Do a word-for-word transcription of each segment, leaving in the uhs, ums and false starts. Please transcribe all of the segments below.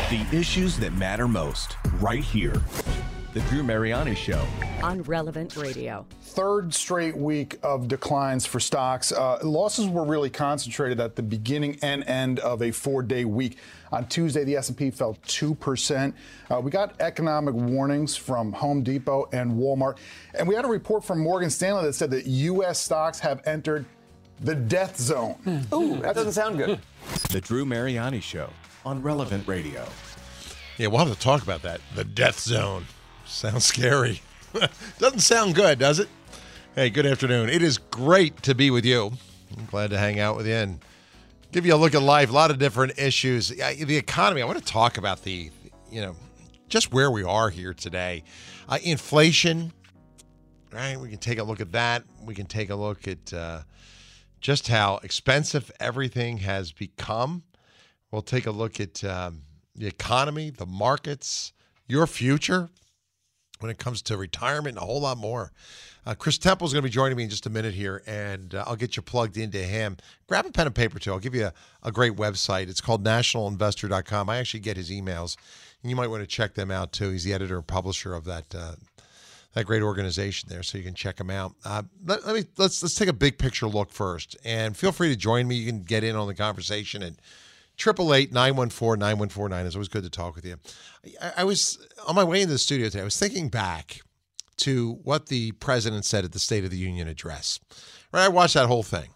The issues that matter most, right here. The Drew Mariani Show. On Relevant Radio. Third straight week of declines for stocks. Uh, losses were really concentrated at the beginning and end of a four-day week. On Tuesday, the S and P fell two percent. Uh, we got economic warnings from Home Depot and Walmart. And we had a report from Morgan Stanley that said that U S stocks have entered the death zone. Hmm. Ooh, that doesn't sound good. The Drew Mariani Show on Relevant Radio. Yeah, we'll have to talk about that. The death zone. Sounds scary. Doesn't sound good, does it? Hey, good afternoon. It is great to be with you. I'm glad to hang out with you and give you a look at life. A lot of different issues. The economy, I want to talk about the, you know, just where we are here today. Uh, inflation, right? We can take a look at that. We can take a look at uh, just how expensive everything has become. We'll take a look at um, the economy, the markets, your future when it comes to retirement, and a whole lot more. Uh, Chris Temple is going to be joining me in just a minute here, and uh, I'll get you plugged into him. Grab a pen and paper, too. I'll give you a, a great website. It's called national investor dot com. I actually get his emails, and you might want to check them out, too. He's the editor and publisher of that uh, that great organization there, so you can check him out. Uh, let, let me let's let's take a big picture look first, and feel free to join me. You can get in on the conversation at eight eight eight, nine one four, nine one four nine. It's always good to talk with you. I, I was on my way into the studio today. I was thinking back to what the president said at the State of the Union address. Right, I watched that whole thing.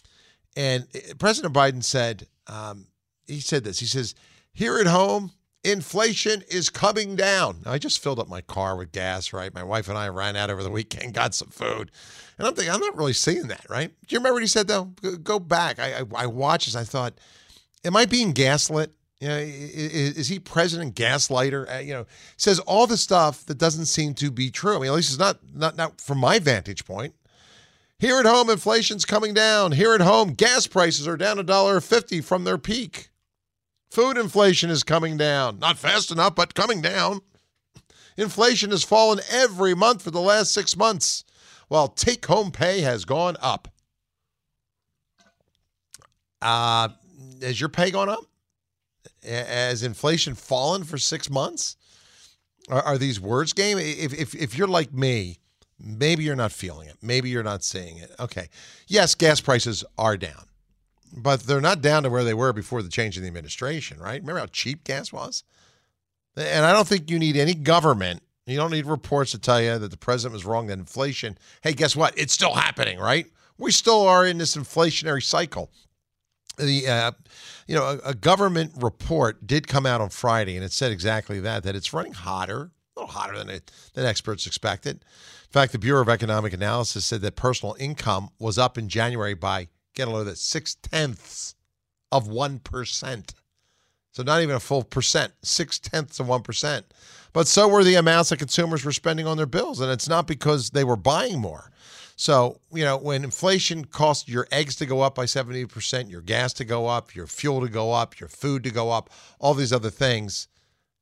And President Biden said, um, he said this. He says, here at home, inflation is coming down. Now, I just filled up my car with gas, right? My wife and I ran out over the weekend, got some food. And I'm thinking, I'm not really seeing that, right? Do you remember what he said, though? Go back. I, I, I watched this. I thought, am I being gaslit? You know, is, is he President Gaslighter? Uh, you know, says all the stuff that doesn't seem to be true. I mean, at least it's not, not, not from my vantage point. Here at home, inflation's coming down. Here at home, gas prices are down one dollar fifty from their peak. Food inflation is coming down. Not fast enough, but coming down. Inflation has fallen every month for the last six months, while take-home pay has gone up. Uh, has your pay gone up? Has inflation fallen for six months? Are, are these words game? If, if if you're like me, maybe you're not feeling it. Maybe you're not seeing it. Okay. Yes, gas prices are down, but they're not down to where they were before the change in the administration, right? Remember how cheap gas was? And I don't think you need any government. You don't need reports to tell you that the president was wrong, that inflation, hey, guess what? It's still happening, right? We still are in this inflationary cycle. The uh, you know, a, a government report did come out on Friday, and it said exactly that, that it's running hotter, a little hotter than it, than experts expected. In fact, the Bureau of Economic Analysis said that personal income was up in January by, get a load of that, six-tenths of one percent. So not even a full percent, six-tenths of one percent. But so were the amounts that consumers were spending on their bills, and it's not because they were buying more. So, you know, when inflation costs your eggs to go up by seventy percent, your gas to go up, your fuel to go up, your food to go up, all these other things,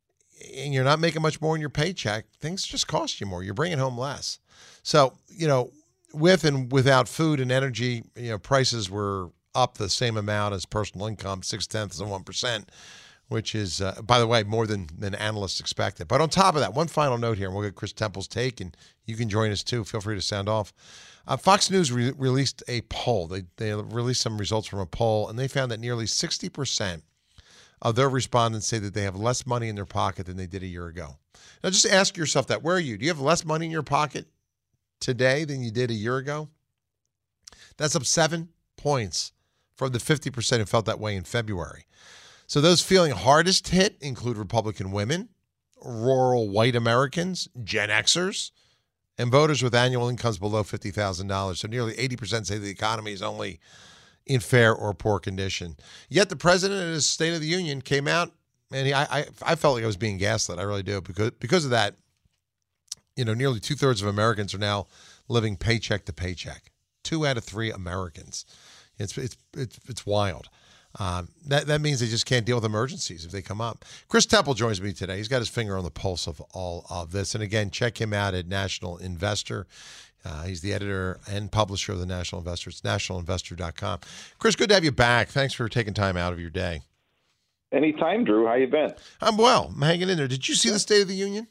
and you're not making much more in your paycheck, things just cost you more. You're bringing home less. So, you know, with and without food and energy, you know, prices were up the same amount as personal income, six-tenths of one percent, which is, uh, by the way, more than, than analysts expected. But on top of that, one final note here, and we'll get Chris Temple's take, and you can join us too. Feel free to sound off. Uh, Fox News re- released a poll. They, they released some results from a poll, and they found that nearly sixty percent of their respondents say that they have less money in their pocket than they did a year ago. Now, just ask yourself that. Where are you? Do you have less money in your pocket today than you did a year ago? That's up seven points from the fifty percent who felt that way in February. So those feeling hardest hit include Republican women, rural white Americans, Gen Xers, and voters with annual incomes below fifty thousand dollars. So nearly eighty percent say the economy is only in fair or poor condition. Yet the president in his State of the Union came out, and he, I, I, I felt like I was being gaslit. I really do. Because, because of that, you know, nearly two-thirds of Americans are now living paycheck to paycheck. Two out of three Americans. It's, it's, it's, it's wild. Um, that, that means they just can't deal with emergencies if they come up. Chris Temple joins me today. He's got his finger on the pulse of all of this. And again, check him out at National Investor. Uh, he's the editor and publisher of the National Investor. It's national investor dot com. Chris, good to have you back. Thanks for taking time out of your day. Anytime, Drew. How you been? I'm well. I'm hanging in there. Did you see the State of the Union?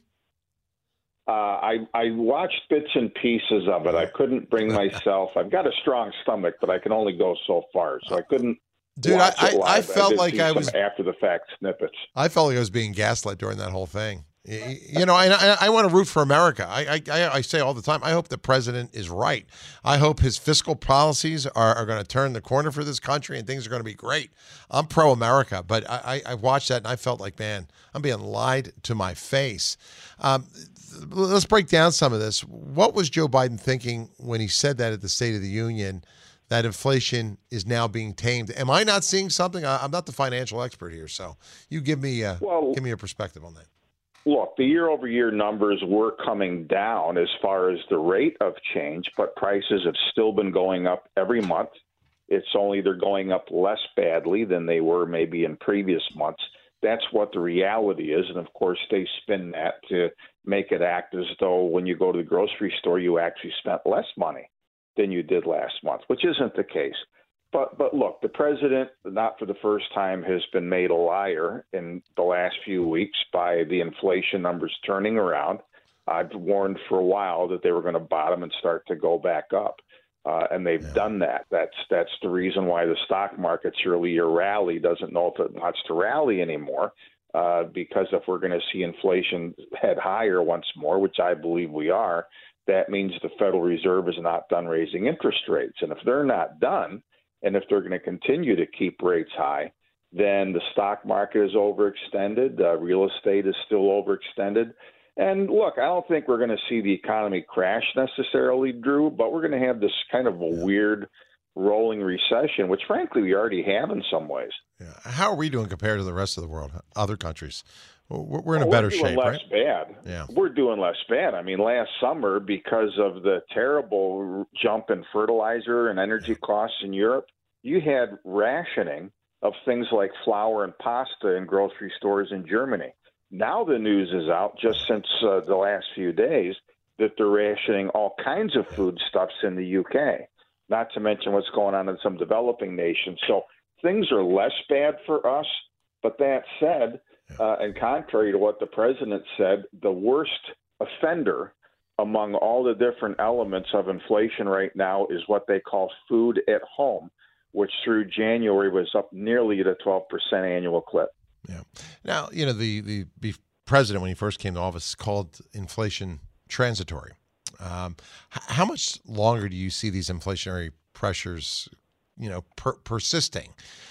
Uh, I I watched bits and pieces of it. I couldn't bring myself. I've got a strong stomach, but I can only go so far. So I couldn't. Dude, watch I, it I, live. I felt did like see I some was after the fact snippets. I felt like I was being gaslit during that whole thing. Y- You know, and I, I want to root for America. I, I I say all the time, I hope the president is right. I hope his fiscal policies are, are going to turn the corner for this country and things are going to be great. I'm pro-America, but I, I, I watched that and I felt like, man, I'm being lied to my face. Um, let's break down some of this. What was Joe Biden thinking when he said that at the State of the Union, that inflation is now being tamed? Am I not seeing something? I, I'm not the financial expert here, so you give me uh, Well, give me your perspective on that. Look, the year-over-year numbers were coming down as far as the rate of change, but prices have still been going up every month. It's only they're going up less badly than they were maybe in previous months. That's what the reality is. And, of course, they spin that to make it act as though when you go to the grocery store, you actually spent less money than you did last month, which isn't the case. But but look, the president, not for the first time, has been made a liar in the last few weeks by the inflation numbers turning around. I've warned for a while that they were going to bottom and start to go back up, uh, and they've yeah. done that. That's that's the reason why the stock market's earlier rally doesn't know if it wants to rally anymore, uh, because if we're going to see inflation head higher once more, which I believe we are, that means the Federal Reserve is not done raising interest rates. And if they're not done, and if they're going to continue to keep rates high, then the stock market is overextended. Uh, real estate is still overextended. And look, I don't think we're going to see the economy crash necessarily, Drew, but we're going to have this kind of a weird rolling recession, which frankly we already have in some ways. Yeah. How are we doing compared to the rest of the world, other countries? We're in a well, better we're doing shape, less right? Bad. Yeah. We're doing less bad. I mean, last summer, because of the terrible jump in fertilizer and energy costs in Europe, you had rationing of things like flour and pasta in grocery stores in Germany. Now the news is out just since uh, the last few days that they're rationing all kinds of foodstuffs in the U K, not to mention what's going on in some developing nations. So things are less bad for us. But that said, Uh, and contrary to what the president said, the worst offender among all the different elements of inflation right now is what they call food at home, which through January was up nearly at a twelve percent annual clip. Yeah. Now, you know, the, the, the president, when he first came to office, called inflation transitory. Um, h- how much longer do you see these inflationary pressures, you know, per- persisting?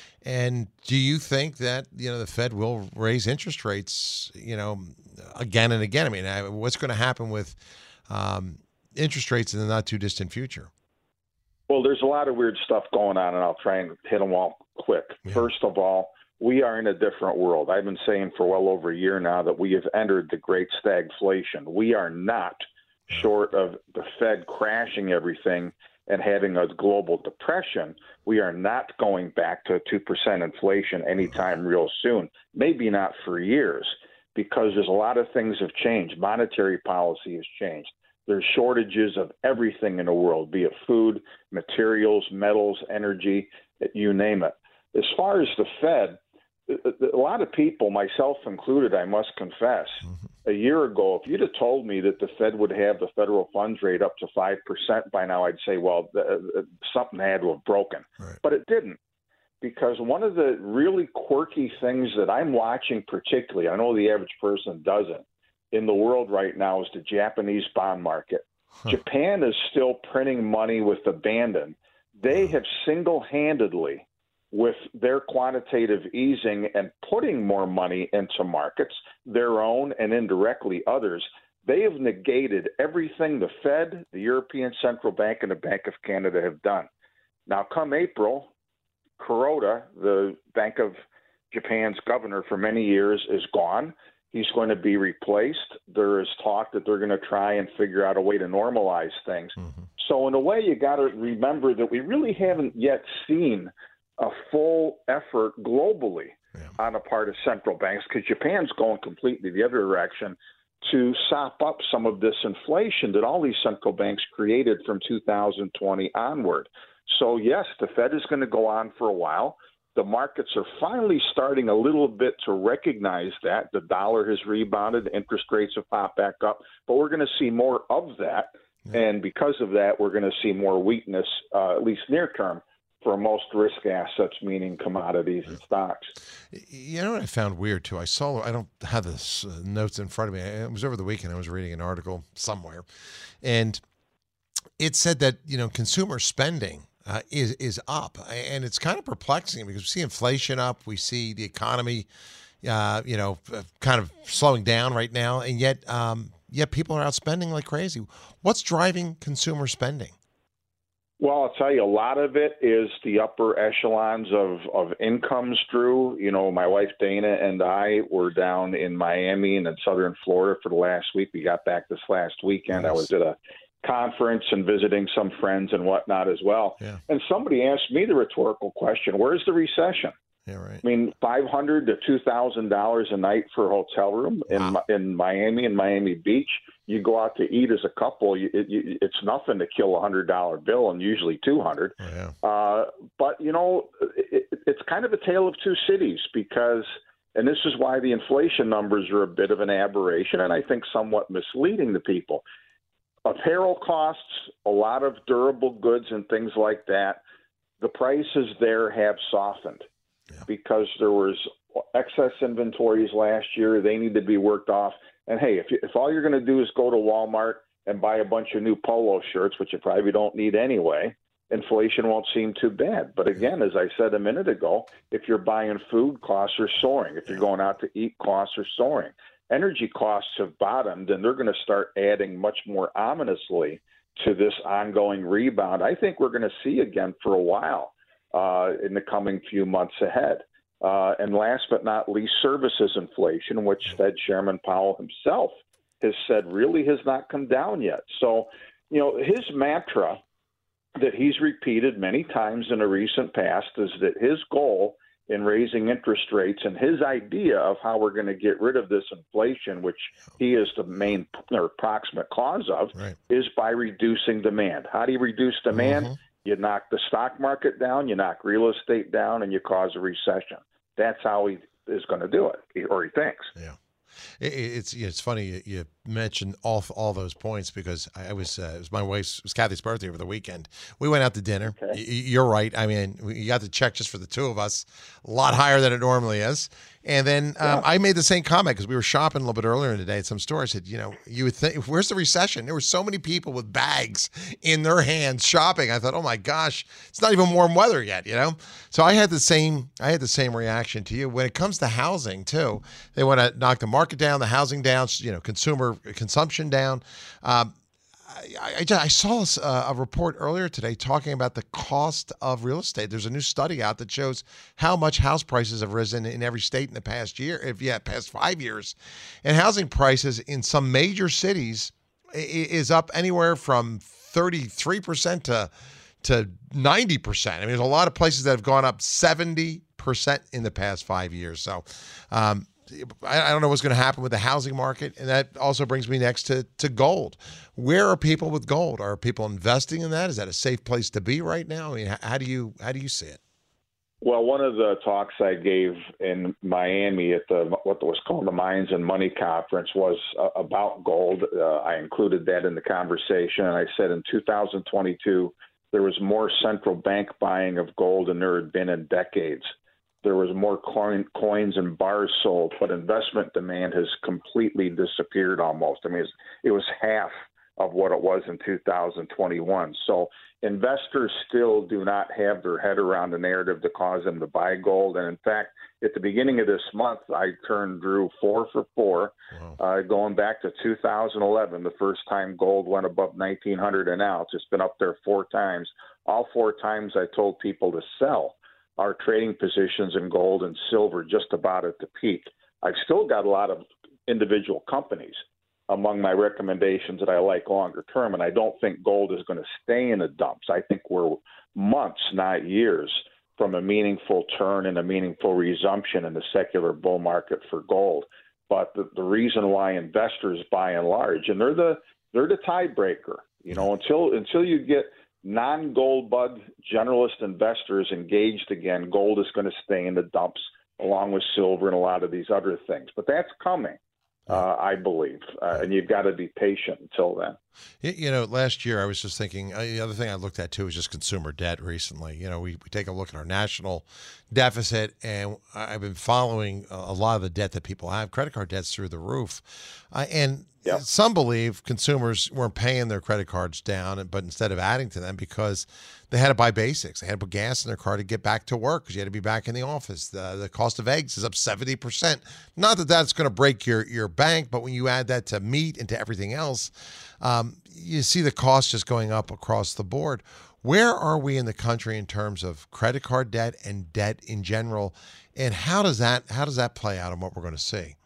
And do you think that, you know, the Fed will raise interest rates, you know, again and again? I mean, I, what's going to happen with um, interest rates in the not too distant future? Well, there's a lot of weird stuff going on, and I'll try and hit them all quick. Yeah. First of all, we are in a different world. I've been saying for well over a year now that we have entered the great stagflation. We are not short of the Fed crashing everything and having a global depression. We are not going back to two percent inflation anytime real soon, maybe not for years, because there's a lot of things have changed. Monetary policy has changed. There's shortages of everything in the world, be it food, materials, metals, energy, you name it. As far as the Fed, a lot of people, myself included, I must confess, a year ago, if you'd have told me that the Fed would have the federal funds rate up to five percent by now, I'd say, well, uh, something had to have broken. Right. But it didn't, because one of the really quirky things that I'm watching particularly, I know the average person doesn't, in the world right now is the Japanese bond market. Huh. Japan is still printing money with abandon. They have single-handedly, with their quantitative easing and putting more money into markets, their own and indirectly others, they have negated everything the Fed, the European Central Bank, and the Bank of Canada have done. Now, come April, Kuroda, the Bank of Japan's governor for many years, is gone. He's going to be replaced. There is talk that they're going to try and figure out a way to normalize things. Mm-hmm. So in a way, you got to remember that we really haven't yet seen a full effort globally yeah. on the part of central banks, because Japan's going completely the other direction to sop up some of this inflation that all these central banks created from two thousand twenty onward. So, yes, the Fed is going to go on for a while. The markets are finally starting a little bit to recognize that. The dollar has rebounded, interest rates have popped back up, but we're going to see more of that. Yeah. And because of that, we're going to see more weakness, uh, at least near term, for most risk assets, meaning commodities and stocks. You know what I found weird, too? I saw, I don't have the uh, notes in front of me. It was over the weekend. I was reading an article somewhere, and it said that, you know, consumer spending uh, is, is up. And it's kind of perplexing because we see inflation up. We see the economy, uh, you know, kind of slowing down right now. And yet, um, yet people are out spending like crazy. What's driving consumer spending? Well, I'll tell you, a lot of it is the upper echelons of, of incomes, Drew. You know, my wife Dana and I were down in Miami and in southern Florida for the last week. We got back this last weekend. Nice. I was at a conference and visiting some friends and whatnot as well. Yeah. And somebody asked me the rhetorical question, where's the recession? Yeah, right. I mean, five hundred dollars to two thousand dollars a night for a hotel room in, wow. in Miami and Miami Beach. You go out to eat as a couple, you, it, you, it's nothing to kill a one hundred dollar bill, and usually two hundred dollars. Oh, yeah. uh, but, you know, it, it's kind of a tale of two cities because, and this is why the inflation numbers are a bit of an aberration and I think somewhat misleading to people. Apparel costs, a lot of durable goods and things like that, the prices there have softened. Yeah. Because there was excess inventories last year. They need to be worked off. And, hey, if, you, if all you're going to do is go to Walmart and buy a bunch of new polo shirts, which you probably don't need anyway, inflation won't seem too bad. But, again, as I said a minute ago, if you're buying food, costs are soaring. If you're going out to eat, costs are soaring. Energy costs have bottomed, and they're going to start adding much more ominously to this ongoing rebound. I think we're going to see again for a while. Uh, in the coming few months ahead. Uh, and last but not least, services inflation, which Fed Chairman Powell himself has said really has not come down yet. So, you know, his mantra that he's repeated many times in a recent past is that his goal in raising interest rates and his idea of how we're going to get rid of this inflation, which he is the main or proximate cause of, right. is by reducing demand. How do you reduce demand? Mm-hmm. You knock the stock market down, you knock real estate down, and you cause a recession. That's how he is going to do it, or he thinks. Yeah. It's it's funny you mentioned all all those points because I was uh, it was my wife's it was Kathy's birthday over the weekend. We went out to dinner. Okay. You're right. I mean, you got the check just for the two of us, a lot higher than it normally is. And then um, yeah. I made the same comment because we were shopping a little bit earlier in the day at some store. I said, you know, you would think, where's the recession? There were so many people with bags in their hands shopping. I thought, oh my gosh, it's not even warm weather yet, you know? So I had the same, I had the same reaction to you. When it comes to housing too, they want to knock the market down, the housing down, you know, consumer consumption down. Um, I, I, just, I saw a, a report earlier today talking about the cost of real estate. There's a new study out that shows how much house prices have risen in every state in the past year, if yeah, past five years. And housing prices in some major cities is up anywhere from thirty-three percent to to ninety percent. I mean, there's a lot of places that have gone up seventy percent in the past five years. So, um, I don't know what's going to happen with the housing market. And that also brings me next to, to gold. Where are people with gold? Are people investing in that? Is that a safe place to be right now? I mean, how do you how do you see it? Well, one of the talks I gave in Miami at the what was called the Mines and Money Conference was uh, about gold. Uh, I included that in the conversation. And I said in two thousand twenty-two, there was more central bank buying of gold than there had been in decades. There was more coin, coins and bars sold, but investment demand has completely disappeared almost. I mean, it's, it was half of what it was in two thousand twenty-one. So investors still do not have their head around the narrative to cause them to buy gold. And in fact, at the beginning of this month, I turned Drew four for four, wow. uh, going back to two thousand eleven, the first time gold went above nineteen hundred an ounce. It's been up there four times. All four times I told people to sell our trading positions in gold and silver just about at the peak. I've still got a lot of individual companies among my recommendations that I like longer term, and I don't think gold is going to stay in the dumps. I think we're months, not years, from a meaningful turn and a meaningful resumption in the secular bull market for gold. But the, the reason why investors, by and large, and they're the they're the tiebreaker, you know, until until you get non-gold bug generalist investors engaged again, gold is going to stay in the dumps along with silver and a lot of these other things. But that's coming. Uh, I believe, uh, and you've got to be patient until then. You know, last year I was just thinking, uh, the other thing I looked at too was just consumer debt recently. You know, we, we take a look at our national deficit, and I've been following a lot of the debt that people have. Credit card debt's through the roof. Uh, and yep. Some believe consumers weren't paying their credit cards down, but instead of adding to them because they had to buy basics. They had to put gas in their car to get back to work because you had to be back in the office. The, the cost of eggs is up seventy percent. Not that that's going to break your, your bank, but when you add that to meat and to everything else, um, you see the cost just going up across the board. Where are we in the country in terms of credit card debt and debt in general? And how does that how does that play out in what we're going to see?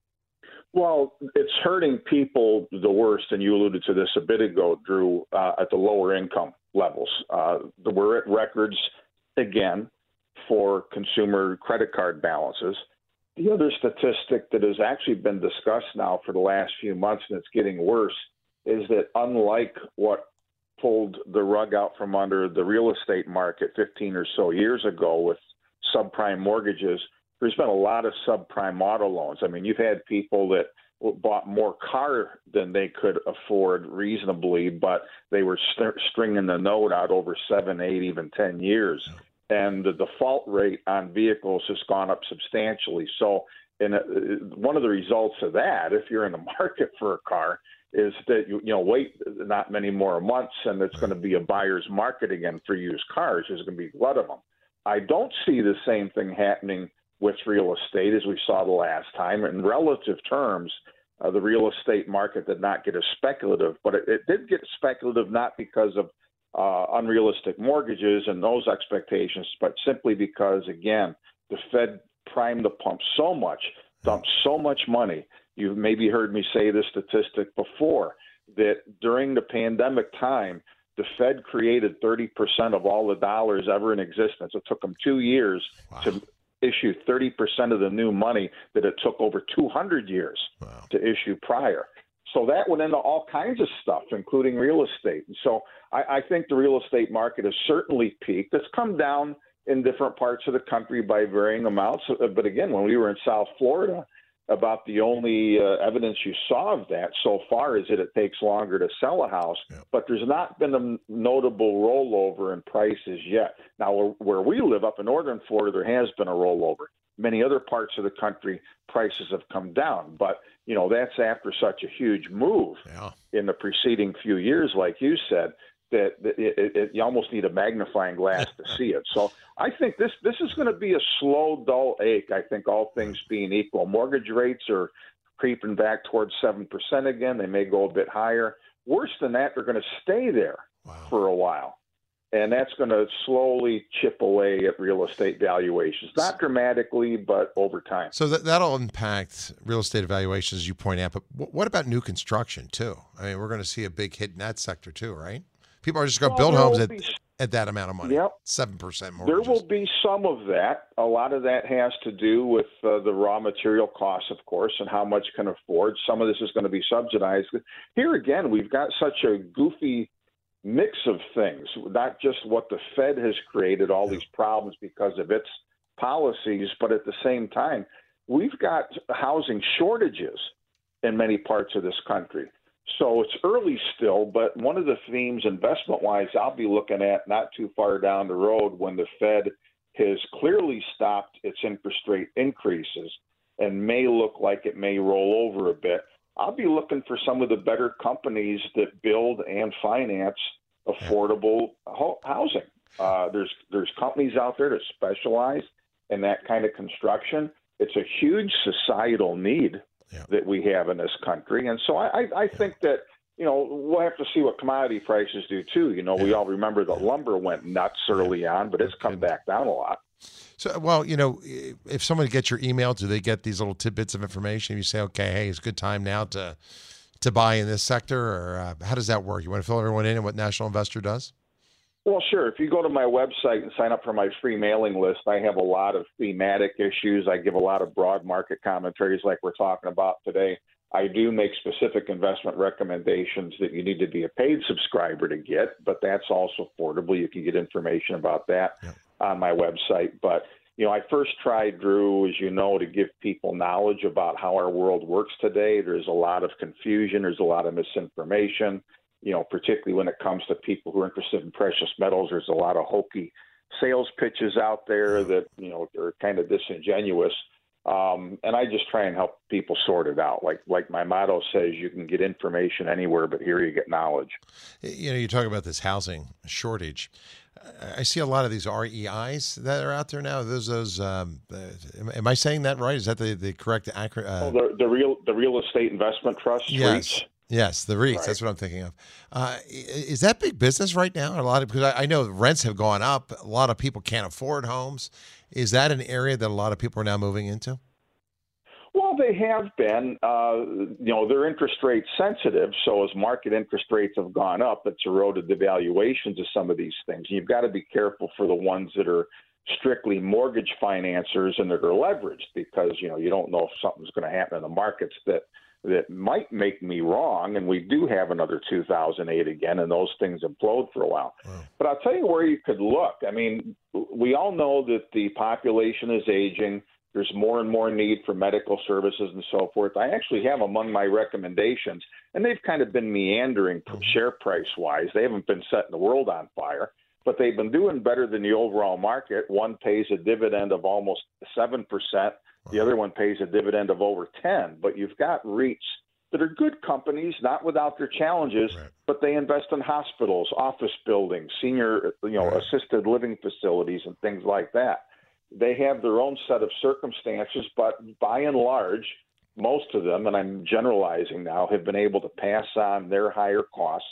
Well, it's hurting people the worst, and you alluded to this a bit ago, Drew, uh, at the lower income levels. Uh, we're at records, again, for consumer credit card balances. The other statistic that has actually been discussed now for the last few months, and it's getting worse, is that unlike what pulled the rug out from under the real estate market fifteen or so years ago with subprime mortgages, there's been a lot of subprime auto loans. I mean, you've had people that bought more car than they could afford reasonably, but they were st- stringing the note out over seven, eight, even ten years. And the default rate on vehicles has gone up substantially. So in a, one of the results of that, if you're in the market for a car, is that you, you know wait not many more months, and it's going to be a buyer's market again for used cars. There's going to be a lot of them. I don't see the same thing happening with real estate as we saw the last time. In relative terms, uh, the real estate market did not get as speculative, but it, it did get speculative not because of uh, unrealistic mortgages and those expectations, but simply because, again, the Fed primed the pump so much, dumped so much money. You've maybe heard me say this statistic before, that during the pandemic time, the Fed created thirty percent of all the dollars ever in existence. It took them two years wow. to issue thirty percent of the new money that it took over two hundred years wow. to issue prior. So that went into all kinds of stuff, including real estate. And so I, I think the real estate market has certainly peaked. It's come down in different parts of the country by varying amounts. But again, when we were in South Florida, about the only uh, evidence you saw of that so far is that it takes longer to sell a house, yep. but there's not been a notable rollover in prices yet. Now, where we live up in northern Florida, there has been a rollover. Many other parts of the country, prices have come down, but you know that's after such a huge move yeah. in the preceding few years, like you said, that it, it, it, you almost need a magnifying glass to see it. So I think this this is going to be a slow, dull ache, I think, all things being equal. Mortgage rates are creeping back towards seven percent again. They may go a bit higher. Worse than that, they're going to stay there wow. for a while. And that's going to slowly chip away at real estate valuations. Not dramatically, but over time. So that, that'll impact real estate valuations, as you point out. But what about new construction, too? I mean, we're going to see a big hit in that sector, too, right? People are just going to well, build homes at, be, at that amount of money, yep. seven percent more. There will be some of that. A lot of that has to do with uh, the raw material costs, of course, and how much can afford. Some of this is going to be subsidized. Here again, we've got such a goofy mix of things, not just what the Fed has created, all these problems because of its policies, but at the same time, we've got housing shortages in many parts of this country. So it's early still, but one of the themes investment-wise I'll be looking at not too far down the road when the Fed has clearly stopped its interest rate increases and may look like it may roll over a bit, I'll be looking for some of the better companies that build and finance affordable ho- housing. Uh, there's there's companies out there that specialize in that kind of construction. It's a huge societal need yeah. that we have in this country. And so I, I, I think that, you know, we'll have to see what commodity prices do, too. You know, yeah. we all remember that lumber went nuts early on, but it's come back down a lot. So, well, you know, if someone gets your email, do they get these little tidbits of information? You say, okay, hey, it's a good time now to to buy in this sector, or uh, how does that work? You want to fill everyone in on what National Investor does? Well, sure. If you go to my website and sign up for my free mailing list, I have a lot of thematic issues. I give a lot of broad market commentaries like we're talking about today. I do make specific investment recommendations that you need to be a paid subscriber to get, but that's also affordable. You can get information about that yeah. on my website. But, you know, I first tried, Drew, as you know, to give people knowledge about how our world works today. There's a lot of confusion. There's a lot of misinformation, you know, particularly when it comes to people who are interested in precious metals. There's a lot of hokey sales pitches out there that, you know, are kind of disingenuous. Um, and I just try and help people sort it out. Like like my motto says, you can get information anywhere, but here you get knowledge. You know, you talk about this housing shortage. I see a lot of these R E Is that are out there now. Those those. Um, uh, am I saying that right? Is that the, the correct accurate? Uh... Oh, the, the real the real estate investment trusts. Yes. REITs. Yes, the REITs. Right. That's what I'm thinking of. Uh, is that big business right now? A lot of because I, I know rents have gone up. A lot of people can't afford homes. Is that an area that a lot of people are now moving into? Well, they have been. Uh, you know, they're interest rate sensitive. So as market interest rates have gone up, it's eroded the valuations of some of these things. You've got to be careful for the ones that are strictly mortgage financiers and that are leveraged because, you know, you don't know if something's going to happen in the markets that that might make me wrong, and we do have another two thousand eight again, and those things implode for a while. Wow. But I'll tell you where you could look. I mean, we all know that the population is aging. There's more and more need for medical services and so forth. I actually have among my recommendations, and they've kind of been meandering share price-wise. They haven't been setting the world on fire, but they've been doing better than the overall market. One pays a dividend of almost seven percent. The other one pays a dividend of over ten. But you've got REITs that are good companies, not without their challenges, right. but they invest in hospitals, office buildings, senior, you know, right. assisted living facilities, and things like that. They have their own set of circumstances, but by and large, most of them, and I'm generalizing now, have been able to pass on their higher costs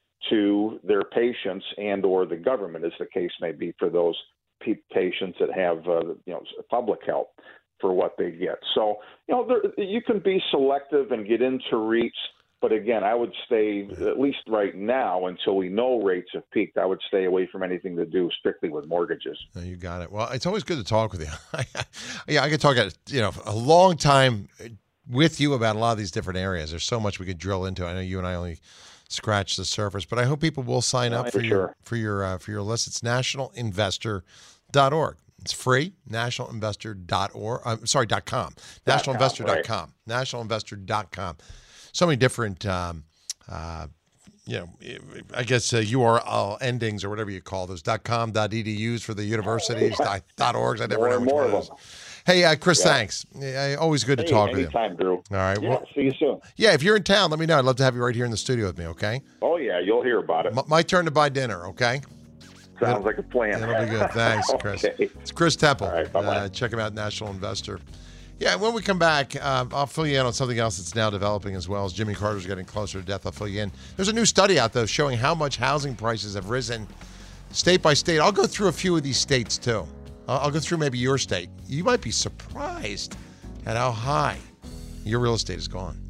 to their patients and or the government, as the case may be for those patients that have uh, you know public help for what they get. So, you know, there, you can be selective and get into REITs. But again, I would stay, at least right now, until we know rates have peaked, I would stay away from anything to do strictly with mortgages. No, you got it. Well, it's always good to talk with you. yeah, I could talk at, you know, a long time with you about a lot of these different areas. There's so much we could drill into. I know you and I only scratched the surface, but I hope people will sign up for, for your for your uh, for your list. It's national investor dot org. It's free, national investor dot org. I'm sorry, dot .com. national investor dot com. Right. national investor dot com. So many different, um, uh, you know, I guess uh, U R L endings or whatever you call those, .com, .edus for the universities, dot .orgs. I never more know which one of those. Hey, uh, Chris, yeah. thanks. Yeah, always good to hey, talk with you. Anytime, Drew. All right. Yeah, well, see you soon. Yeah, if you're in town, let me know. I'd love to have you right here in the studio with me, okay? Oh, yeah, you'll hear about it. M- my turn to buy dinner, okay? Sounds That'll, like a plan. That'll be good. Thanks, Chris. Okay. It's Chris Temple. All right, bye-bye. Uh, check him out, National Investor. Yeah, when we come back, uh, I'll fill you in on something else that's now developing as well. As Jimmy Carter's getting closer to death, I'll fill you in. There's a new study out, though, showing how much housing prices have risen state by state. I'll go through a few of these states, too. I'll, I'll go through maybe your state. You might be surprised at how high your real estate has gone.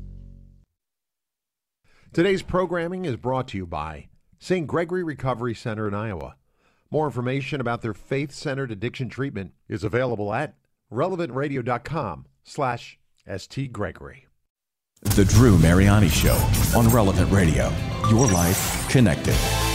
Today's programming is brought to you by Saint Gregory Recovery Center in Iowa. More information about their faith-centered addiction treatment is available at relevantradio.com slash stgregory. The Drew Mariani Show on Relevant Radio. Your life connected.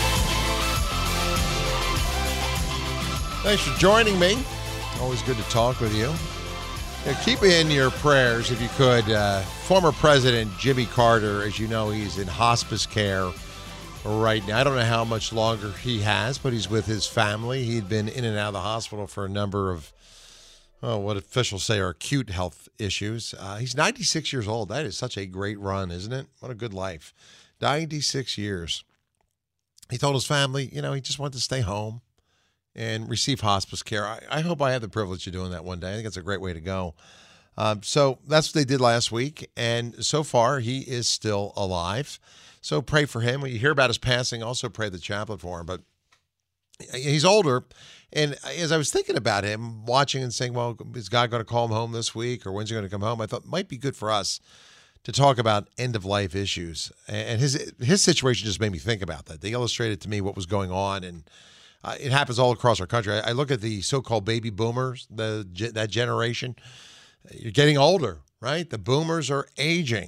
Thanks for joining me. Always good to talk with you. Now, keep in your prayers, if you could, uh, former President Jimmy Carter. As you know, he's in hospice care right now. I don't know how much longer he has, but he's with his family. He'd been in and out of the hospital for a number of, oh, what officials say are acute health issues. Uh, he's ninety-six years old. That is such a great run, isn't it? What a good life. ninety-six years. He told his family, you know, he just wanted to stay home and receive hospice care. I, I hope I have the privilege of doing that one day. I think it's a great way to go. Um, so that's what they did last week, and so far he is still alive. So pray for him. When you hear about his passing, also pray the chaplain for him. But he's older, and as I was thinking about him, watching and saying, well, is God going to call him home this week, or when's he going to come home? I thought it might be good for us to talk about end-of-life issues. And his his situation just made me think about that. They illustrated to me what was going on, and uh, it happens all across our country. I, I look at the so-called baby boomers, the that generation. You're getting older, right? The boomers are aging.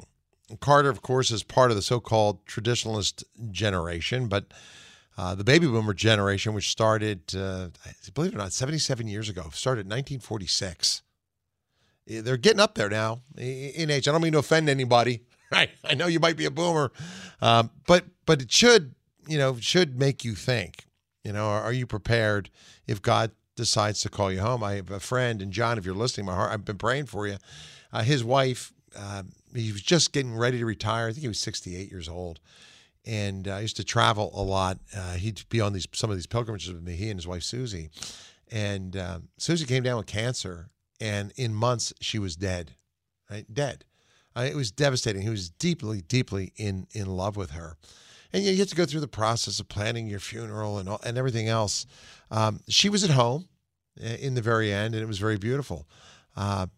Carter, of course, is part of the so-called traditionalist generation, but uh, the baby boomer generation, which started, uh, believe it or not, seventy-seven years ago, started in nineteen forty-six. They're getting up there now in age. I don't mean to offend anybody. Right? I know you might be a boomer, um, but but it should, you know, should make you think. You know, are, are you prepared if God decides to call you home? I have a friend, and John, if you're listening, my heart, I've been praying for you. Uh, his wife, uh, he was just getting ready to retire. I think he was sixty-eight years old, and uh, used to travel a lot. Uh, he'd be on these some of these pilgrimages with me. He and his wife Susie, and uh, Susie came down with cancer, and in months she was dead, right? Dead. Uh, it was devastating. He was deeply, deeply in in love with her. And you have to go through the process of planning your funeral and all, and everything else. Um, she was at home in the very end, and it was very beautiful. Uh,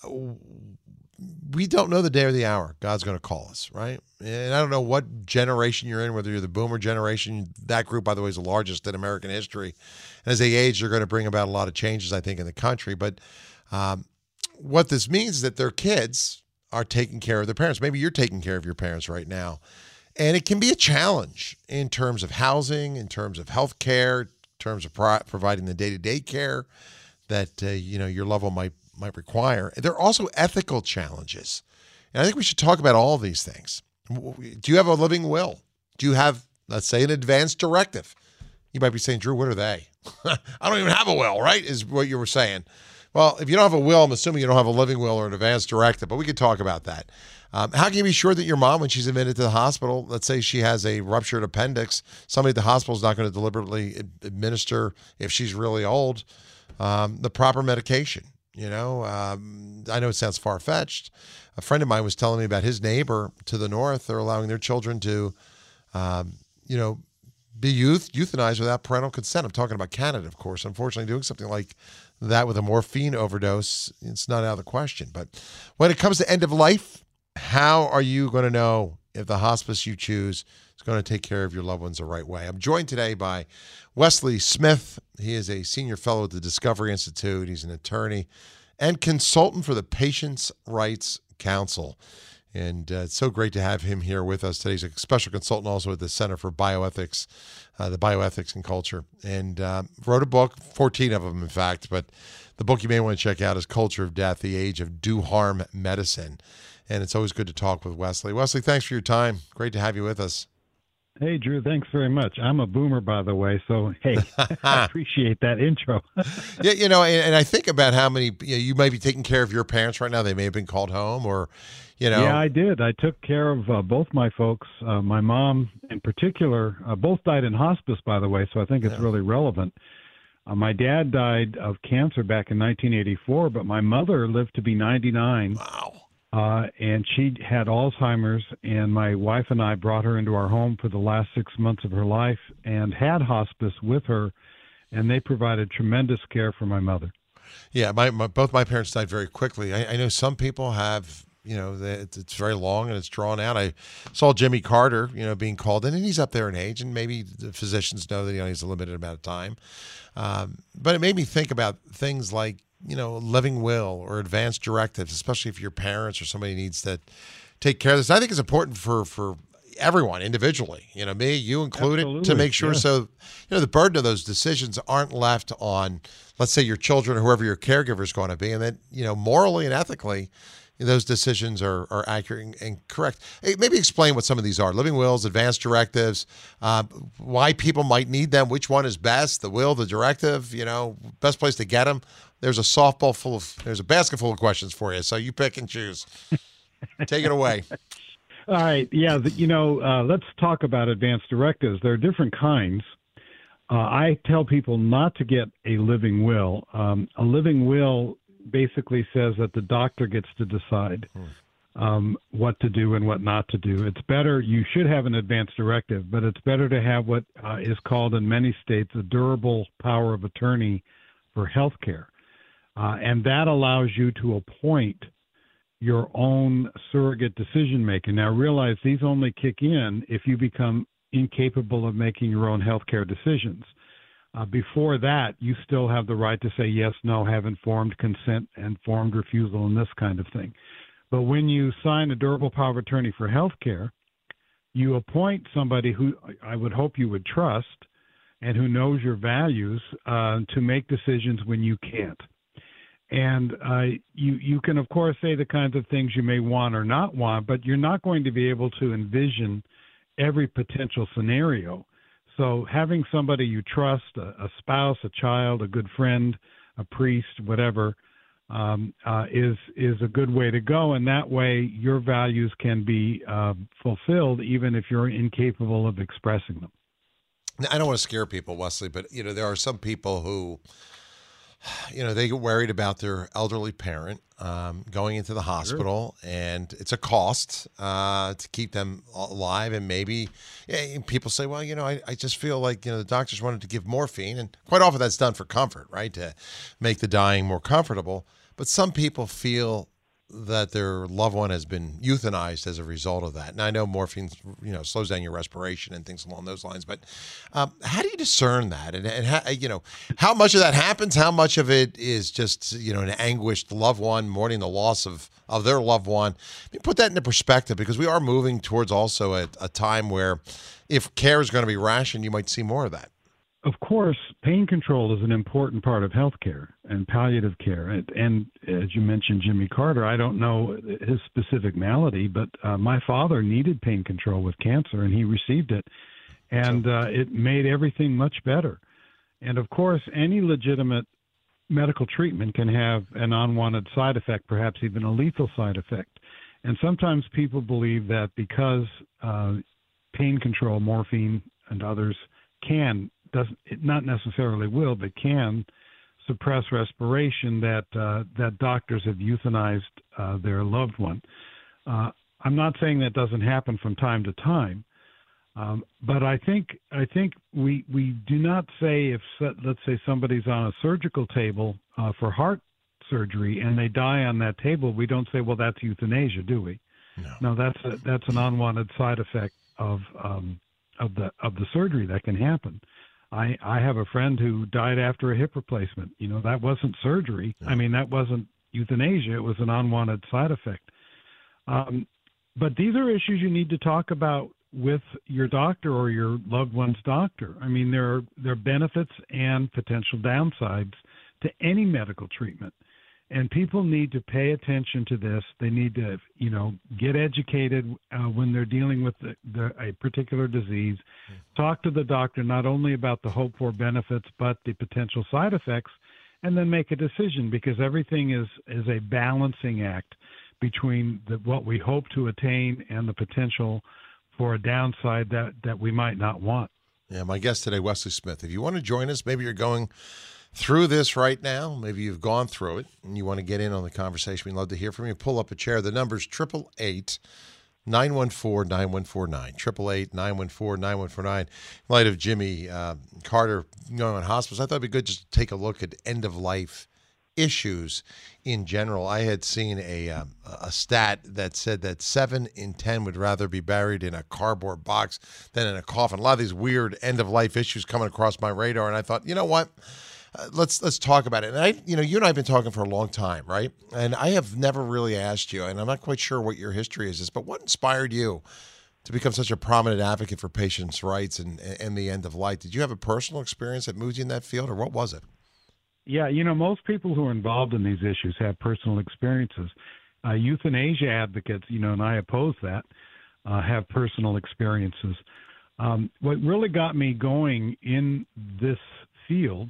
we don't know the day or the hour God's going to call us, right? And I don't know what generation you're in, whether you're the boomer generation. That group, by the way, is the largest in American history. And as they age, they're going to bring about a lot of changes, I think, in the country. But um, what this means is that their kids are taking care of their parents. Maybe you're taking care of your parents right now. And it can be a challenge in terms of housing, in terms of health care, in terms of pro- providing the day-to-day care that uh, you know your loved one might might require. There are also ethical challenges. And I think we should talk about all of these things. Do you have a living will? Do you have, let's say, an advance directive? You might be saying, Drew, what are they? I don't even have a will, right, is what you were saying. Well, if you don't have a will, I'm assuming you don't have a living will or an advance directive, but we could talk about that. Um, how can you be sure that your mom, when she's admitted to the hospital, let's say she has a ruptured appendix, somebody at the hospital is not going to deliberately administer, if she's really old, um, the proper medication? You know, um, I know it sounds far-fetched. A friend of mine was telling me about his neighbor to the north. They're allowing their children to, um, you know, be youth euthanized without parental consent. I'm talking about Canada, of course. Unfortunately, doing something like that with a morphine overdose, it's not out of the question. But when it comes to end of life, how are you going to know if the hospice you choose is going to take care of your loved ones the right way? I'm joined today by Wesley Smith. He is a senior fellow at the Discovery Institute. He's an attorney and consultant for the Patients' Rights Council. And uh, it's so great to have him here with us today. He's a special consultant also at the Center for Bioethics, uh, the Bioethics and Culture, and uh, wrote a book, fourteen of them, in fact. But the book you may want to check out is Culture of Death, The Age of Do-Harm Medicine. And it's always good to talk with Wesley. Wesley, thanks for your time. Great to have you with us. Hey, Drew, thanks very much. I'm a boomer, by the way, so, hey, I appreciate that intro. Yeah, you know, and, and I think about how many, you know, you might be taking care of your parents right now. They may have been called home or, you know. Yeah, I did. I took care of uh, both my folks. Uh, my mom, in particular, uh, both died in hospice, by the way, so I think it's yeah. really relevant. Uh, my dad died of cancer back in nineteen eighty-four, but my mother lived to be ninety-nine. Wow. Uh, and she had Alzheimer's, and my wife and I brought her into our home for the last six months of her life and had hospice with her, and they provided tremendous care for my mother. Yeah, my, my both my parents died very quickly. I, I know some people have, you know, it's, it's very long and it's drawn out. I saw Jimmy Carter, you know, being called in, and he's up there in age, and maybe the physicians know that he only has a limited amount of time. Um, but it made me think about things like, you know, living will or advanced directives, especially if your parents or somebody needs to take care of this. I think it's important for, for everyone individually, you know, me, you included, Absolutely. to make sure Yeah. so, you know, the burden of those decisions aren't left on, let's say, your children or whoever your caregiver is going to be, and that, you know, morally and ethically, those decisions are, are accurate and correct. Hey, maybe explain what some of these are. Living wills, advanced directives, uh, why people might need them, which one is best, the will, the directive, you know, best place to get them. There's a softball full of, there's a basket full of questions for you, so you pick and choose. Take it away. All right. Yeah, the, you know, uh, let's talk about advanced directives. There are different kinds. Uh, I tell people not to get a living will. Um, a living will basically says that the doctor gets to decide um, what to do and what not to do. It's better, you should have an advance directive, but it's better to have what uh, is called in many states a durable power of attorney for health care. Uh, and that allows you to appoint your own surrogate decision making. Now realize these only kick in if you become incapable of making your own healthcare decisions. Uh, before that, you still have the right to say yes, no, have informed consent, informed refusal, and this kind of thing. But when you sign a durable power of attorney for health care, you appoint somebody who I would hope you would trust and who knows your values uh, to make decisions when you can't. And uh, you, you can, of course, say the kinds of things you may want or not want, but you're not going to be able to envision every potential scenario. So having somebody you trust, a, a spouse, a child, a good friend, a priest, whatever, um, uh, is is a good way to go. And that way your values can be uh, fulfilled even if you're incapable of expressing them. I don't want to scare people, Wesley, but, you know, there are some people who, you know, they get worried about their elderly parent um, going into the hospital, sure. and it's a cost uh, to keep them alive. And maybe yeah, people say, well, you know, I, I just feel like, you know, the doctors wanted to give morphine. And quite often that's done for comfort, right, to make the dying more comfortable. But some people feel that their loved one has been euthanized as a result of that. And I know morphine, you know, slows down your respiration and things along those lines. But um, how do you discern that? And, and how, you know, how much of that happens? How much of it is just, you know, an anguished loved one mourning the loss of, of their loved one? I mean, put that into perspective, because we are moving towards also a, a time where if care is going to be rationed, you might see more of that. Of course, pain control is an important part of healthcare and palliative care. And, and as you mentioned, Jimmy Carter, I don't know his specific malady, but uh, my father needed pain control with cancer, and he received it. And uh, it made everything much better. And, of course, any legitimate medical treatment can have an unwanted side effect, perhaps even a lethal side effect. And sometimes people believe that because uh, pain control, morphine and others can doesn't it not necessarily will, but can suppress respiration, that uh, that doctors have euthanized uh, their loved one. Uh, I'm not saying that doesn't happen from time to time, um, but I think I think we we do not say if let's say somebody's on a surgical table uh, for heart surgery and they die on that table, we don't say, well, that's euthanasia, do we? No, no that's a, that's an unwanted side effect of um, of the of the surgery that can happen. I, I have a friend who died after a hip replacement. You know, that wasn't surgery. Yeah. I mean, that wasn't euthanasia. It was an unwanted side effect. Um, but these are issues you need to talk about with your doctor or your loved one's doctor. I mean, there are, there are benefits and potential downsides to any medical treatment. And people need to pay attention to this. They need to, you know, get educated uh, when they're dealing with the, the, a particular disease. Mm-hmm. Talk to the doctor not only about the hoped-for benefits, but the potential side effects, and then make a decision, because everything is, is a balancing act between the, what we hope to attain and the potential for a downside that, that we might not want. Yeah, my guest today, Wesley Smith. If you want to join us, maybe you're going through this right now. Maybe you've gone through it and you want to get in on the conversation. We'd love to hear from you. Pull up a chair. The number's eight eight eight, nine one four, nine one four nine. eight eight eight, nine one four, nine one four nine. In light of Jimmy uh, Carter going on hospice, I thought it'd be good just to take a look at end-of-life issues in general. I had seen a um, a stat that said that seven in ten would rather be buried in a cardboard box than in a coffin. A lot of these weird end-of-life issues coming across my radar, and I thought, you know what? Uh, let's let's talk about it. And I, you know, you and I have been talking for a long time, right? And I have never really asked you, and I'm not quite sure what your history is, but what inspired you to become such a prominent advocate for patients' rights and and the end of life? Did you have a personal experience that moved you in that field, or what was it? Yeah, you know, most people who are involved in these issues have personal experiences. Uh, euthanasia advocates, you know, and I oppose that, uh, have personal experiences. Um, what really got me going in this field,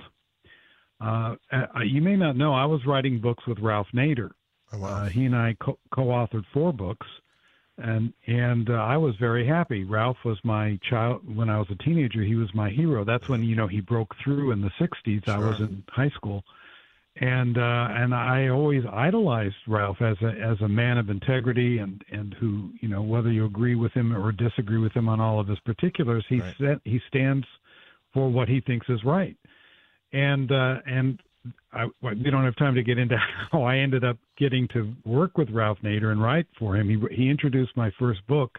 uh, uh, you may not know, I was writing books with Ralph Nader. Oh, wow. Uh, he and I co- co-authored four books, and and uh, I was very happy. Ralph was my child when I was a teenager. He was my hero. That's when, you know, he broke through in the sixties. Sure. I was in high school, and uh, and I always idolized Ralph as a as a man of integrity, and, and who, you know, whether you agree with him or disagree with him on all of his particulars, he right. set, he stands for what he thinks is right. And uh, and I, we don't have time to get into how I ended up getting to work with Ralph Nader and write for him. He he introduced my first book,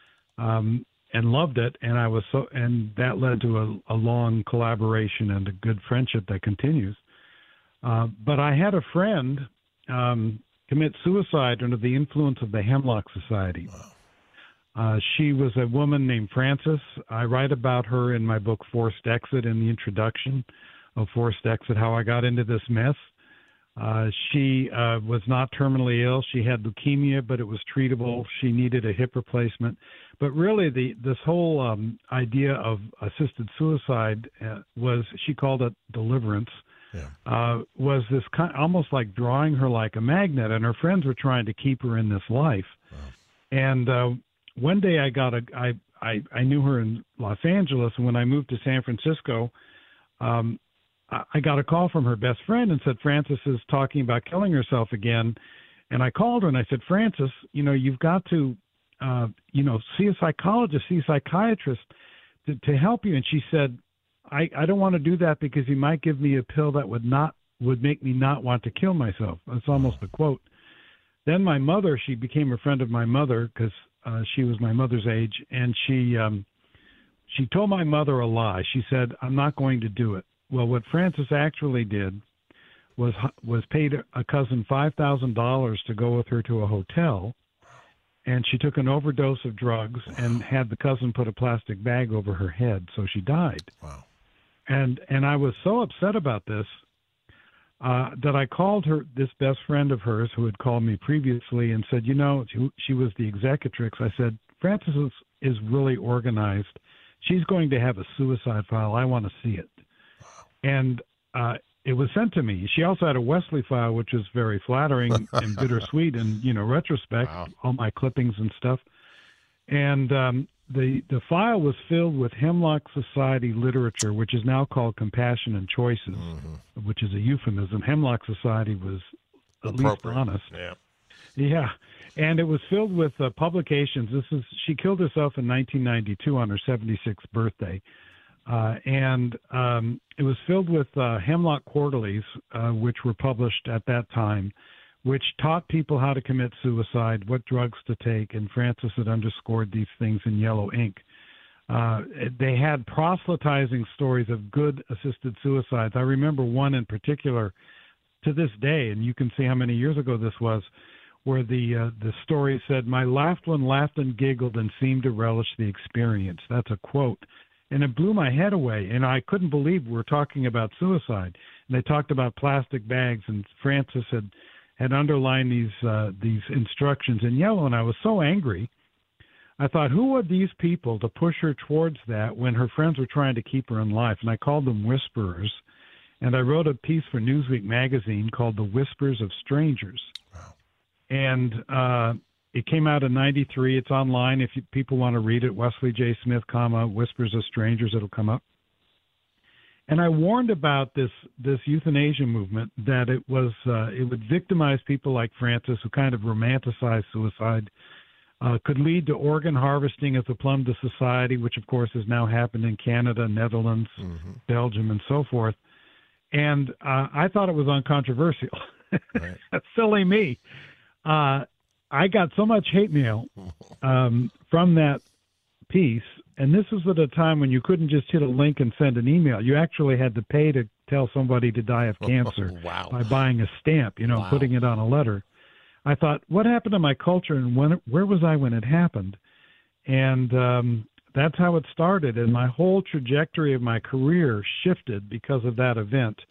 um, and loved it, and I was so, and that led to a, a long collaboration and a good friendship that continues. Uh, but I had a friend, um, commit suicide under the influence of the Hemlock Society. Wow. Uh, she was a woman named Frances. I write about her in my book, Forced Exit, in the introduction of Forced Exit, how I got into this mess. Uh, she uh, was not terminally ill. She had leukemia, but it was treatable. She needed a hip replacement. But really, the this whole um, idea of assisted suicide uh, was, she called it deliverance, yeah. uh, was this kind, almost like drawing her like a magnet, and her friends were trying to keep her in this life. Wow. And uh, one day I got a, I, I, I knew her in Los Angeles, and when I moved to San Francisco, um, I got a call from her best friend and said, Frances is talking about killing herself again. And I called her and I said, Frances, you know, you've got to, uh, you know, see a psychologist, see a psychiatrist to, to help you. And she said, I, I don't want to do that because he might give me a pill that would not, would make me not want to kill myself. That's almost a quote. Then my mother, she became a friend of my mother because uh, she was my mother's age. And she, um, she told my mother a lie. She said, I'm not going to do it. Well, what Frances actually did was was paid a cousin five thousand dollars to go with her to a hotel, and she took an overdose of drugs and had the cousin put a plastic bag over her head, so she died. Wow. And and I was so upset about this uh, that I called her, this best friend of hers who had called me previously, and said, you know, she, she was the executrix. I said, Frances is, is really organized. She's going to have a suicide file. I want to see it. And uh, it was sent to me. She also had a Wesley file, which is very flattering and bittersweet in, you know, retrospect, wow. all my clippings and stuff. And um, the the file was filled with Hemlock Society literature, which is now called Compassion and Choices, mm-hmm. which is a euphemism. Hemlock Society was at least honest. Yeah. Yeah. And it was filled with uh, publications. This is she killed herself in nineteen ninety-two on her seventy-sixth birthday. Uh, and um, it was filled with uh, Hemlock Quarterlies, uh, which were published at that time, which taught people how to commit suicide, what drugs to take, and Frances had underscored these things in yellow ink. Uh, they had proselytizing stories of good assisted suicides. I remember one in particular to this day, and you can see how many years ago this was, where the uh, the story said, my laughed one laughed and giggled and seemed to relish the experience. That's a quote. And it blew my head away, and I couldn't believe we were talking about suicide. And they talked about plastic bags, and Frances had, had underlined these uh, these instructions in yellow, and I was so angry. I thought, who are these people to push her towards that when her friends were trying to keep her in life? And I called them whisperers, and I wrote a piece for Newsweek magazine called The Whispers of Strangers. Wow. And uh it came out in ninety-three. It's online if you, people want to read it. Wesley J. Smith, comma, Whispers of Strangers. It'll come up. And I warned about this this euthanasia movement, that it was uh, it would victimize people like Frances, who kind of romanticized suicide, uh, could lead to organ harvesting as a plumb to society, which of course has now happened in Canada, Netherlands, mm-hmm. Belgium, and so forth. And uh, I thought it was uncontroversial. Right. That's silly me. Uh, I got so much hate mail um, from that piece, and this was at a time when you couldn't just hit a link and send an email. You actually had to pay to tell somebody to die of cancer oh, wow. by buying a stamp, you know, wow. putting it on a letter. I thought, what happened to my culture, and when? Where was I when it happened? And um, that's how it started, and my whole trajectory of my career shifted because of that event.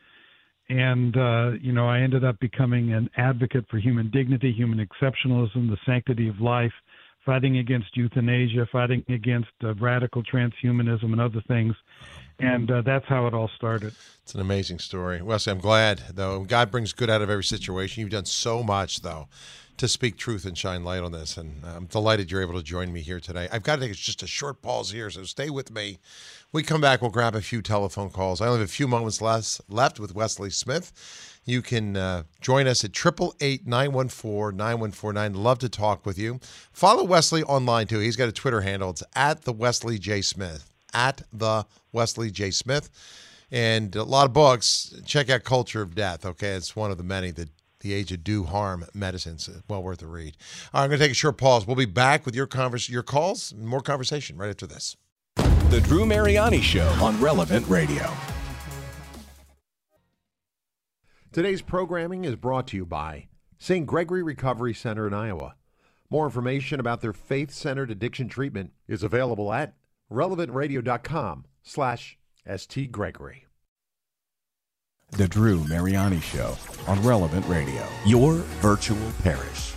And, uh, you know, I ended up becoming an advocate for human dignity, human exceptionalism, the sanctity of life, fighting against euthanasia, fighting against uh, radical transhumanism and other things. And uh, that's how it all started. It's an amazing story. Wesley, I'm glad, though. God brings good out of every situation. You've done so much, though, to speak truth and shine light on this. And I'm delighted you're able to join me here today. I've got to take just a short pause here, so stay with me. We come back, we'll grab a few telephone calls. I only have a few moments less left with Wesley Smith. You can uh, join us at eight eight eight, nine one four, nine one four nine. Love to talk with you. Follow Wesley online, too. He's got a Twitter handle. It's at the Wesley J. Smith. At the Wesley J. Smith. And a lot of books. Check out Culture of Death, okay? It's one of the many that The Age of Do Harm Medicines. Well worth a read. All right, I'm going to take a short pause. We'll be back with your convers- your calls, more conversation right after this. The Drew Mariani Show on Relevant Radio. Today's programming is brought to you by Saint Gregory Recovery Center in Iowa. More information about their faith-centered addiction treatment is available at relevantradio.com slash stgregory. The Drew Mariani Show on Relevant Radio, your virtual parish.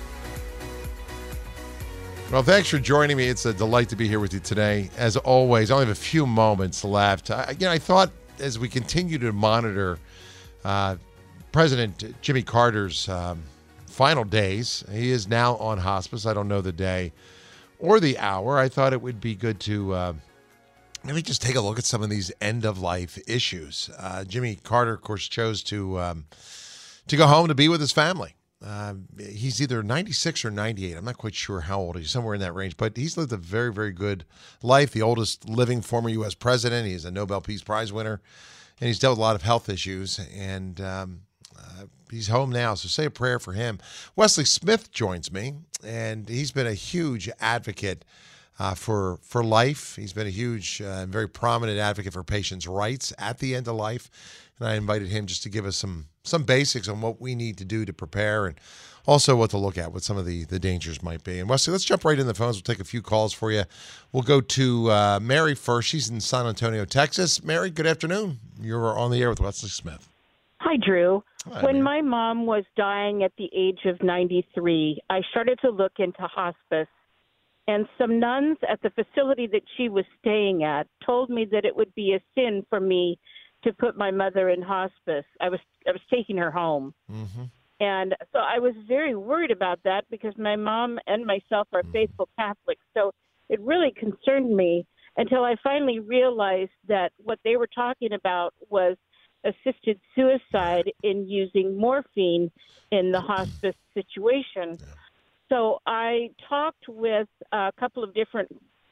Well, thanks for joining me. It's a delight to be here with you today. As always, I only have a few moments left. I, you know, I thought as we continue to monitor uh, President Jimmy Carter's um, final days, he is now on hospice. I don't know the day or the hour. I thought it would be good to uh, maybe just take a look at some of these end-of-life issues. Uh, Jimmy Carter, of course, chose to um, to go home to be with his family. Uh, he's either ninety-six or ninety-eight. I'm not quite sure how old he is, somewhere in that range. But he's lived a very, very good life, the oldest living former U S president. He's a Nobel Peace Prize winner, and he's dealt with a lot of health issues. And um, uh, he's home now, so say a prayer for him. Wesley Smith joins me, and he's been a huge advocate uh, for, for life. He's been a huge and uh, very prominent advocate for patients' rights at the end of life. And I invited him just to give us some some basics on what we need to do to prepare and also what to look at, what some of the, the dangers might be. And Wesley, let's jump right in the phones. We'll take a few calls for you. We'll go to uh, Mary first. She's in San Antonio, Texas. Mary, good afternoon. You're on the air with Wesley Smith. Hi, Drew. Hi, when Mary. my mom was dying at the age of ninety-three, I started to look into hospice. And some nuns at the facility that she was staying at told me that it would be a sin for me to put my mother in hospice. I was I was taking her home. Mm-hmm. And so I was very worried about that because my mom and myself are Mm-hmm. faithful Catholics. So it really concerned me until I finally realized that what they were talking about was assisted suicide in using morphine in the hospice situation. So I talked with a couple of different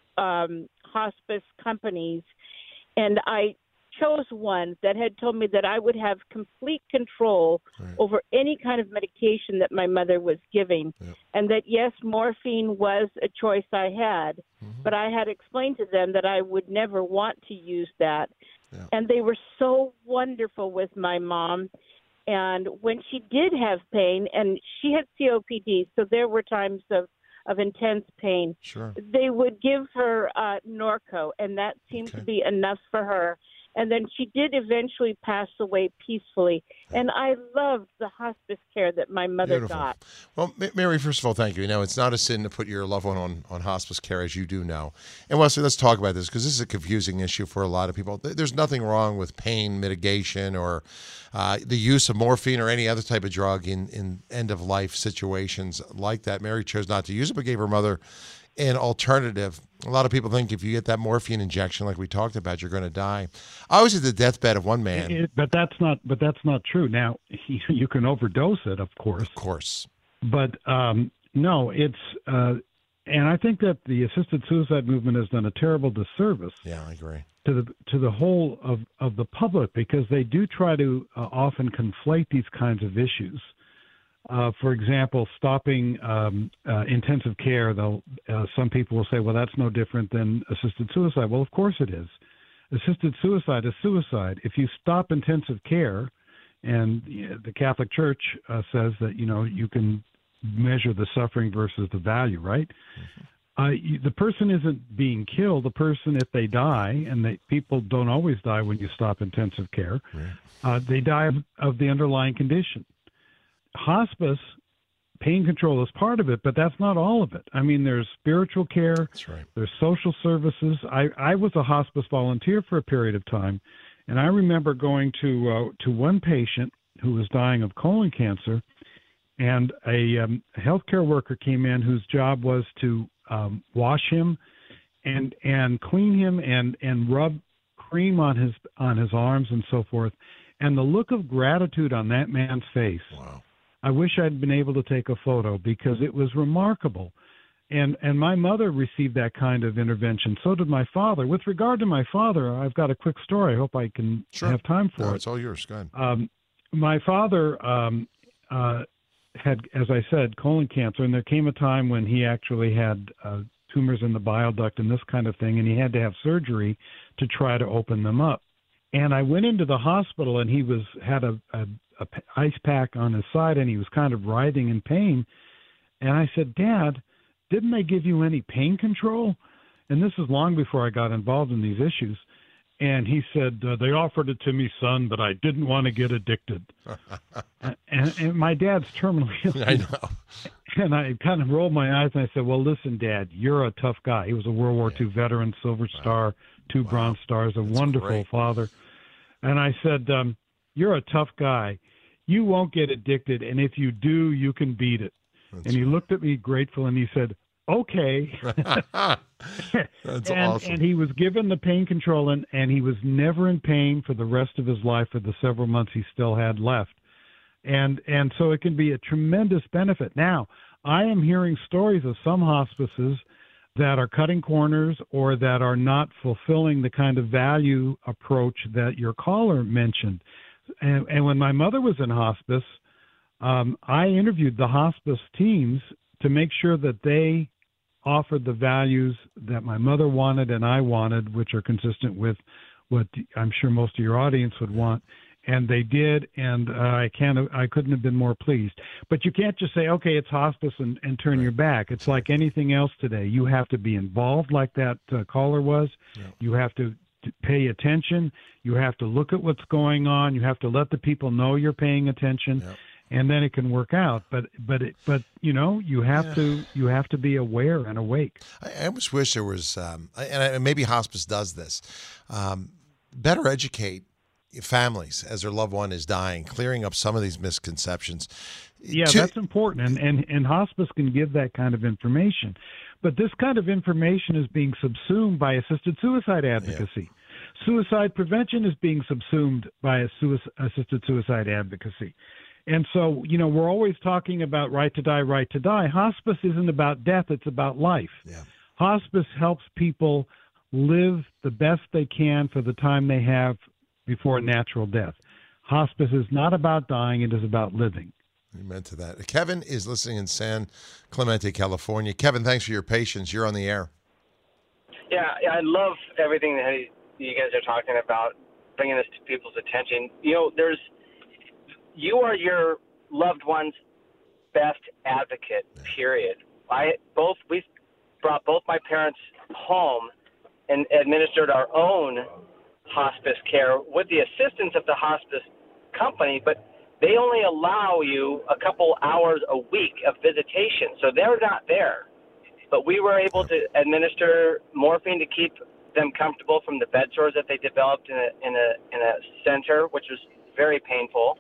um, hospice companies, and I chose one that had told me that I would have complete control Right. over any kind of medication that my mother was giving. Yep. And that, yes, morphine was a choice I had, Mm-hmm. but I had explained to them that I would never want to use that. Yeah. And they were so wonderful with my mom. And when she did have pain, and she had C O P D, so there were times of, of intense pain, Sure. they would give her uh, Norco, and that seemed Okay. to be enough for her. And then she did eventually pass away peacefully. And I loved the hospice care that my mother Beautiful. got. Well, Ma- Mary, first of all, thank you. You know, it's not a sin to put your loved one on, on hospice care, as you do know. And Wesley, let's talk about this because this is a confusing issue for a lot of people. Th- There's nothing wrong with pain mitigation or uh, the use of morphine or any other type of drug in, in end-of-life situations like that. Mary chose not to use it, but gave her mother an alternative. A lot of people think if you get that morphine injection, like we talked about, you're going to die. I was at the deathbed of one man. It, but that's not. But that's not true. Now you, you can overdose it, of course. Of course. But um, no, it's. Uh, and I think that the assisted suicide movement has done a terrible disservice Yeah, I agree. to the to the whole of, of the public because they do try to uh, often conflate these kinds of issues. Uh, for example, stopping um, uh, intensive care, though, uh, some people will say, well, that's no different than assisted suicide. Well, of course it is. Assisted suicide is suicide. If you stop intensive care, and you know, the Catholic Church uh, says that, you know, you can measure the suffering versus the value, right? Mm-hmm. Uh, you, the person isn't being killed. The person, if they die, and they, people don't always die when you stop intensive care, Right. uh, they die of, of the underlying condition. Hospice, pain control is part of it, but that's not all of it. I mean, there's spiritual care, That's right. there's social services. I, I was a hospice volunteer for a period of time, and I remember going to uh, to one patient who was dying of colon cancer, and a, um, a healthcare worker came in whose job was to um, wash him and and clean him and, and rub cream on his on his arms and so forth. And the look of gratitude on that man's face. Wow. I wish I'd been able to take a photo because it was remarkable. And and my mother received that kind of intervention. So did my father. With regard to my father, I've got a quick story. I hope I can Sure. have time for No, it. it's all yours. Go ahead. Um, my father um, uh, had, as I said, colon cancer, and there came a time when he actually had uh, tumors in the bile duct and this kind of thing, and he had to have surgery to try to open them up. And I went into the hospital, and he was had a, a, a ice pack on his side, and he was kind of writhing in pain. And I said, Dad, didn't they give you any pain control? And this is long before I got involved in these issues. And he said, uh, they offered it to me, son, but I didn't want to get addicted. and, and my dad's terminally ill. I know. And I kind of rolled my eyes and I said, well, listen, Dad, you're a tough guy. He was a World War yeah. Two veteran, Silver Star, wow. two wow. Bronze Stars, a That's wonderful great. father. And I said, um, you're a tough guy. You won't get addicted, and if you do, you can beat it. That's and he right. looked at me grateful, and he said, okay. That's and, awesome. And he was given the pain control, and, and he was never in pain for the rest of his life for the several months he still had left. And and so it can be a tremendous benefit. Now, I am hearing stories of some hospices that are cutting corners or that are not fulfilling the kind of value approach that your caller mentioned. And, and when my mother was in hospice, um, I interviewed the hospice teams to make sure that they offered the values that my mother wanted and I wanted, which are consistent with what I'm sure most of your audience would want. And they did, and uh, I can't, I couldn't have been more pleased. But you can't just say, okay, it's hospice and, and turn right. your back. It's like anything else today. You have to be involved like that uh, caller was. Yeah. You have to, to pay attention. You have to look at what's going on. You have to let the people know you're paying attention. Yeah. And then it can work out, but but it, but you know you have yeah. to you have to be aware and awake. I, I almost wish there was, um, and I, maybe hospice does this, um, better educate families as their loved one is dying, clearing up some of these misconceptions. Yeah, to, that's important, and, and and hospice can give that kind of information, but this kind of information is being subsumed by assisted suicide advocacy. Yeah. Suicide prevention is being subsumed by a suicide, assisted suicide advocacy. And so, you know, we're always talking about right to die, right to die. Hospice isn't about death. It's about life. Yeah. Hospice helps people live the best they can for the time they have before natural death. Hospice is not about dying. It is about living. Amen to that. Kevin is listening in San Clemente, California. Kevin, thanks for your patience. You're on the air. Yeah, I love everything that you guys are talking about, bringing this to people's attention. You know, there's You are your loved one's best advocate, period. I both we brought both my parents home and administered our own hospice care with the assistance of the hospice company, but they only allow you a couple hours a week of visitation, so they're not there. But we were able to administer morphine to keep them comfortable from the bed sores that they developed in a in a in a center, which was very painful.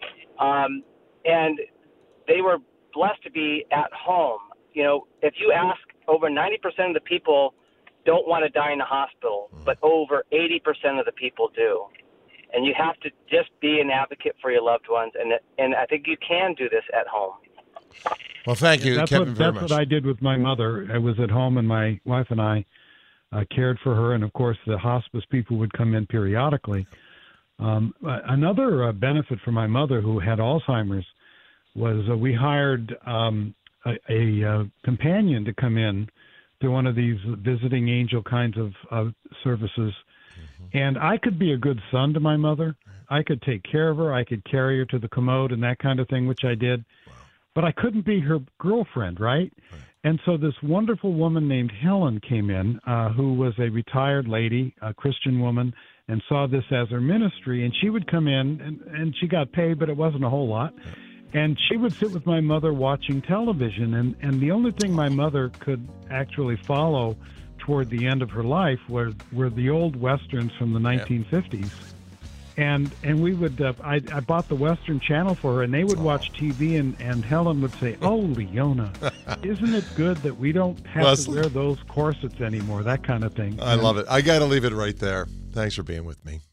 Um, and they were blessed to be at home. You know, if you ask, over ninety percent of the people don't want to die in the hospital, but over eighty percent of the people do. And you have to just be an advocate for your loved ones. And and I think you can do this at home. Well, thank you, that's Kevin, what, very that's much. what I did with my mother. I was at home, and my wife and I uh, cared for her. And, of course, the hospice people would come in periodically. Um, another uh, benefit for my mother, who had Alzheimer's, was uh, we hired um, a, a uh, companion to come in to one of these visiting angel kinds of uh, services. Mm-hmm. And I could be a good son to my mother. I could take care of her. I could carry her to the commode and that kind of thing, which I did. Wow. But I couldn't be her girlfriend, right? right? And so this wonderful woman named Helen came in, uh, who was a retired lady, a Christian woman, and saw this as her ministry. And she would come in, and, and she got paid, but it wasn't a whole lot. And she would sit with my mother watching television. And, and the only thing my mother could actually follow toward the end of her life were, were the old Westerns from the nineteen fifties. And and we would, uh, I, I bought the Western Channel for her, and they would watch T V, and, and Helen would say, oh, Leona, isn't it good that we don't have Leslie. to wear those corsets anymore, that kind of thing. I love it. I got to leave it right there. Thanks for being with me.